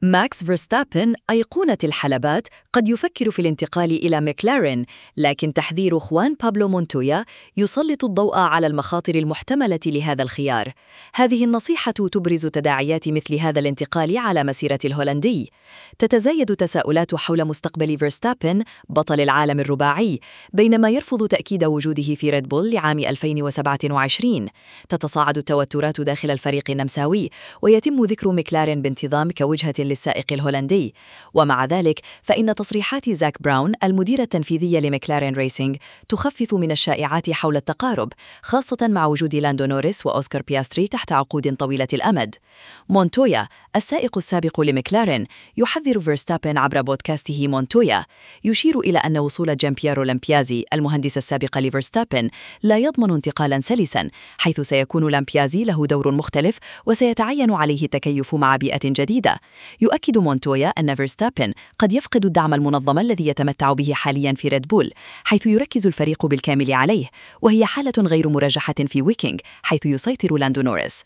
ماكس فيرستابن أيقونة الحلبات قد يفكر في الانتقال إلى مكلارين، لكن تحذير خوان بابلو مونتويا يسلط الضوء على المخاطر المحتملة لهذا الخيار. هذه النصيحة تبرز تداعيات مثل هذا الانتقال على مسيرة الهولندي. تتزايد تساؤلات حول مستقبل فيرستابن بطل العالم الرباعي، بينما يرفض تأكيد وجوده في ريد بول لعام 2027. تتصاعد التوترات داخل الفريق النمساوي، ويتم ذكر مكلارين بانتظام كوجهة للسائق الهولندي. ومع ذلك فإن تصريحات زاك براون المدير التنفيذي لمكلارين ريسينج تخفف من الشائعات حول التقارب، خاصة مع وجود لاندو نوريس وأوسكار بياستري تحت عقود طويلة الأمد. مونتويا السائق السابق لمكلارين يحذر فيرستابن عبر بودكاسته مونتويا، يشير إلى أن وصول جامبييرو لامبيازي المهندس السابق لفيرستابن لا يضمن انتقالا سلسا، حيث سيكون لامبيازي له دور مختلف وسيتعين عليه التكيف مع بيئة جديدة. يؤكد مونتويا أن فيرستابن قد يفقد الدعم المنظم الذي يتمتع به حاليا في ريد بول، حيث يركز الفريق بالكامل عليه، وهي حالة غير مرجحة في ويكينج حيث يسيطر لاندو نوريس.